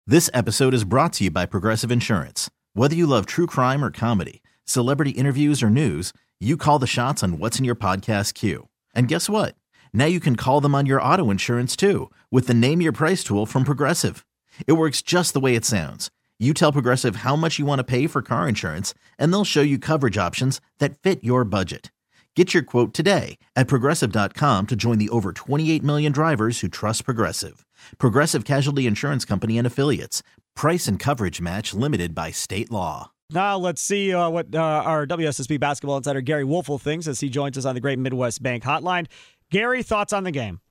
This episode is brought to you by Progressive Insurance. Whether you love true crime or comedy, celebrity interviews or news, you call the shots on what's in your podcast queue. And guess what? Now you can call them on your auto insurance too with the Name Your Price tool from Progressive. It works just the way it sounds. You tell Progressive how much you want to pay for car insurance, and they'll show you coverage options that fit your budget. Get your quote today at Progressive.com to join the over 28 million drivers who trust Progressive. Progressive Casualty Insurance Company and Affiliates. Price and coverage match limited by state law. Now let's see what our WSSB basketball insider Gary Wolfel thinks as he joins us on the Great Midwest Bank Hotline. Gary, thoughts on the game?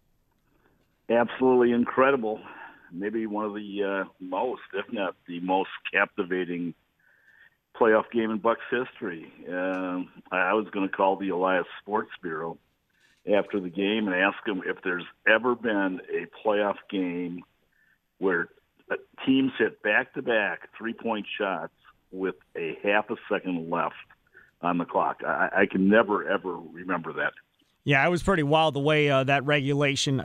Absolutely incredible. Maybe one of the most, if not the most captivating playoff game in Bucks history. I was going to call the Elias Sports Bureau after the game and ask them if there's ever been a playoff game where teams hit back-to-back three-point shots with a half a second left on the clock. I can never, ever remember that. Yeah, it was pretty wild the way that regulation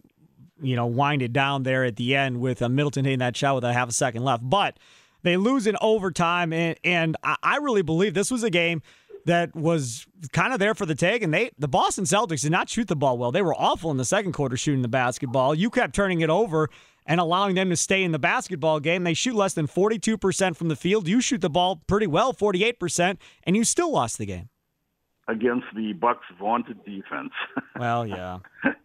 winded down there at the end with Middleton hitting that shot with a half a second left. But they lose in overtime, and I really believe this was a game that was kind of there for the take, and the Boston Celtics did not shoot the ball well. They were awful in the second quarter shooting the basketball. You kept turning it over and allowing them to stay in the basketball game. They shoot less than 42% from the field. You shoot the ball pretty well, 48%, and you still lost the game. Against the Bucks' vaunted defense. Well, yeah.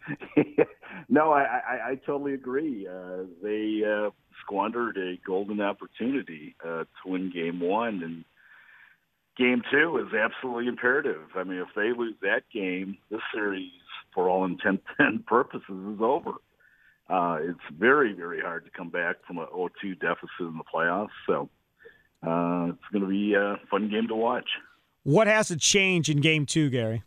No, I totally agree. They squandered a golden opportunity to win Game 1, and Game 2 is absolutely imperative. I mean, if they lose that game, this series, for all intents and purposes, is over. It's very, very hard to come back from an 0-2 deficit in the playoffs, so it's going to be a fun game to watch. What has to change in Game 2, Gary?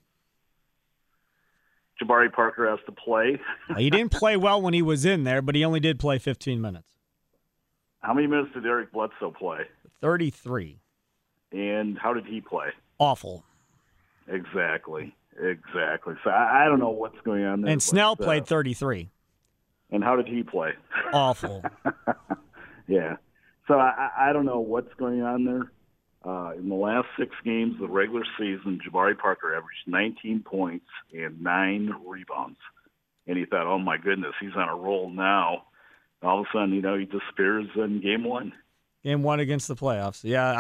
Jabari Parker has to play. He didn't play well when he was in there, but he only did play 15 minutes. How many minutes did Eric Bledsoe play? 33. And how did he play? Awful. Exactly. So I don't know what's going on there. And Snell played 33. And how did he play? Awful. Yeah. So I don't know what's going on there. In the last 6 games of the regular season, Jabari Parker averaged 19 points and 9 rebounds. And he thought, oh, my goodness, he's on a roll now. All of a sudden, he disappears in Game 1. Game 1 against the playoffs. Yeah,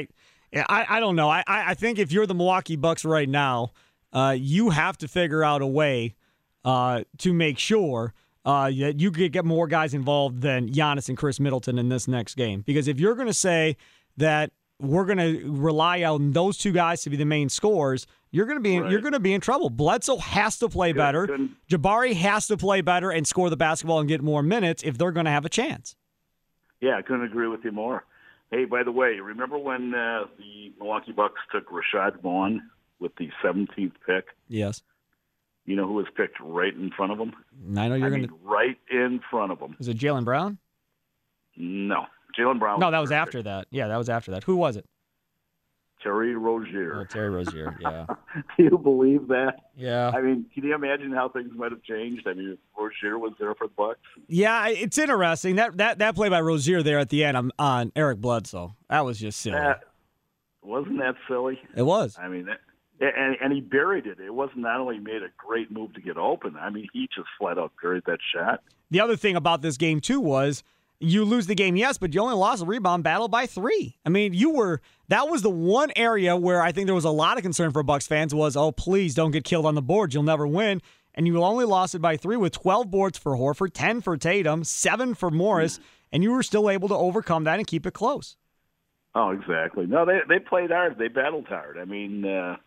I don't know. I think if you're the Milwaukee Bucks right now, you have to figure out a way to make sure that you could get more guys involved than Giannis and Chris Middleton in this next game. Because if you're going to say that we're going to rely on those two guys to be the main scorers, you're going to be in trouble. Bledsoe has to play better. Jabari has to play better and score the basketball and get more minutes if they're going to have a chance. Yeah, I couldn't agree with you more. Hey, by the way, remember when the Milwaukee Bucks took Rashad Vaughn with the 17th pick? Yes. You know who was picked right in front of him? I know right in front of him. Was it Jaylen Brown? No. Jaylen Brown. No, that was after that. Yeah, that was after that. Who was it? Terry Rozier. Oh, Terry Rozier, yeah. Do you believe that? Yeah. I mean, can you imagine how things might have changed? I mean, if Rozier was there for the Bucks. Yeah, it's interesting. That play by Rozier there at the end on Eric Bledsoe, that was just silly. Wasn't that silly? It was. I mean, and he buried it. It wasn't not only made a great move to get open. I mean, he just flat out buried that shot. The other thing about this game, too, was you lose the game, yes, but you only lost the rebound battle by 3. I mean, that was the one area where I think there was a lot of concern for Bucks fans was, oh, please don't get killed on the boards. You'll never win. And you only lost it by 3 with 12 boards for Horford, 10 for Tatum, 7 for Morris, and you were still able to overcome that and keep it close. Oh, exactly. No, they played hard. They battled hard. I mean,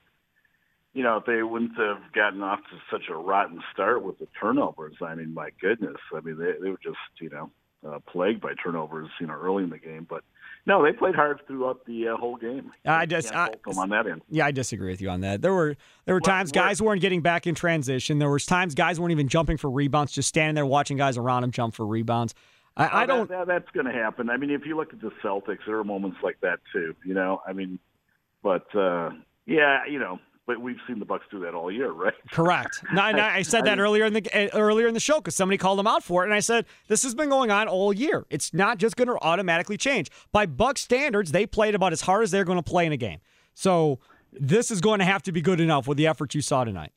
if they wouldn't have gotten off to such a rotten start with the turnovers, I mean, my goodness. I mean, they were just, plagued by turnovers, early in the game. But no, they played hard throughout the whole game. I on that end. Yeah, I disagree with you on that. There were times guys weren't getting back in transition. There was times guys weren't even jumping for rebounds, just standing there watching guys around them jump for rebounds. I don't. That's going to happen. I mean, if you look at the Celtics, there are moments like that too. I mean, but But we've seen the Bucks do that all year, right? Correct. I said that earlier in the show because somebody called them out for it, and I said this has been going on all year. It's not just going to automatically change. By Bucks standards, they played about as hard as they're going to play in a game. So this is going to have to be good enough with the effort you saw tonight.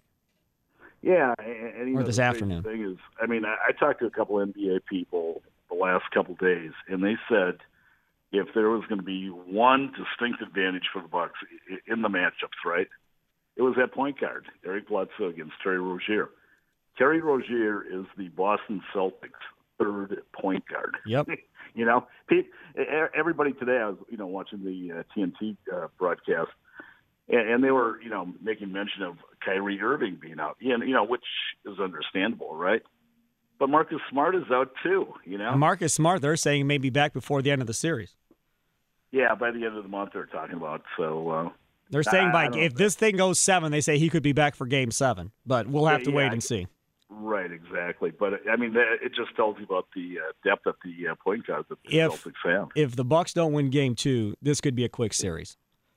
Yeah, and or this afternoon. The thing is, I mean, I talked to a couple NBA people the last couple days, and they said if there was going to be one distinct advantage for the Bucks in the matchups, right? It was that point guard, Eric Bledsoe against Terry Rozier. Terry Rozier is the Boston Celtics' third point guard. Yep. You know, everybody today, I was, watching the TNT broadcast, and they were, making mention of Kyrie Irving being out, which is understandable, right? But Marcus Smart is out too, Marcus Smart, they're saying may be back before the end of the series. Yeah, by the end of the month they're talking about, so... They're saying if this thing goes 7, they say he could be back for Game 7. But we'll have to wait and see. Right, exactly. But, I mean, it just tells you about the depth of the point guard that the Celtics have. If the Bucks don't win Game 2, this could be a quick series.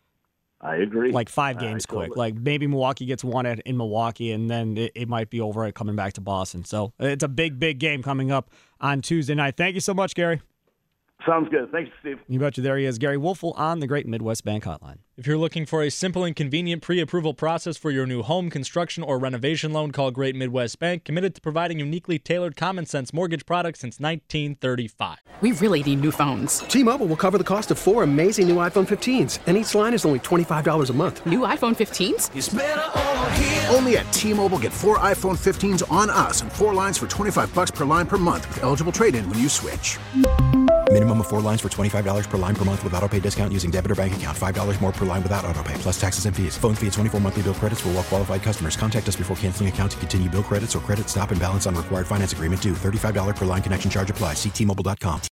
I agree. Like 5 games quick. Totally. Like maybe Milwaukee gets one in Milwaukee, and then it might be over coming back to Boston. So it's a big, big game coming up on Tuesday night. Thank you so much, Gary. Sounds good. Thanks, Steve. You betcha. There he is, Gary Woelfel on the Great Midwest Bank Hotline. If you're looking for a simple and convenient pre-approval process for your new home, construction, or renovation loan, call Great Midwest Bank, committed to providing uniquely tailored common-sense mortgage products since 1935. We really need new phones. T-Mobile will cover the cost of 4 amazing new iPhone 15s, and each line is only $25 a month. New iPhone 15s? It's better over here. Only at T-Mobile, get 4 iPhone 15s on us and 4 lines for $25 per line per month with eligible trade-in when you switch. Minimum of 4 lines for $25 per line per month with autopay discount using debit or bank account. $5 more per line without autopay, plus taxes and fees. Phone fee at 24 monthly bill credits for well-qualified customers. Contact us before canceling account to continue bill credits or credit stop and balance on required finance agreement due. $35 per line connection charge applies. See T-Mobile.com.